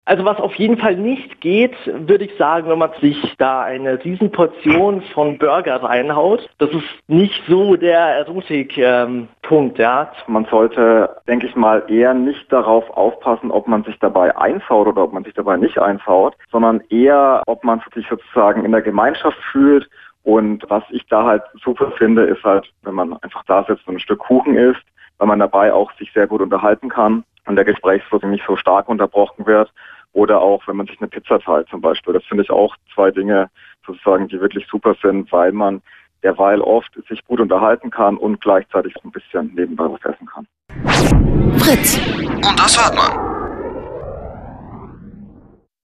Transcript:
Also was auf jeden Fall nicht geht, würde ich sagen, wenn man sich da eine Riesenportion von Burger reinhaut. Das ist nicht so der Erotik-Punkt, ja. Man sollte, denke ich mal, eher nicht darauf aufpassen, ob man sich dabei einsaut oder ob man sich dabei nicht einsaut, sondern eher, ob man sich sozusagen in der Gemeinschaft fühlt. Und was ich da halt super finde, ist halt, wenn man einfach da sitzt und ein Stück Kuchen isst, weil man dabei auch sich sehr gut unterhalten kann und der Gesprächsfluss nicht so stark unterbrochen wird. Oder auch, wenn man sich eine Pizza teilt zum Beispiel. Das finde ich auch 2 Dinge sozusagen, die wirklich super sind, weil man derweil oft sich gut unterhalten kann und gleichzeitig ein bisschen nebenbei was essen kann. Fritz. Und das hört man.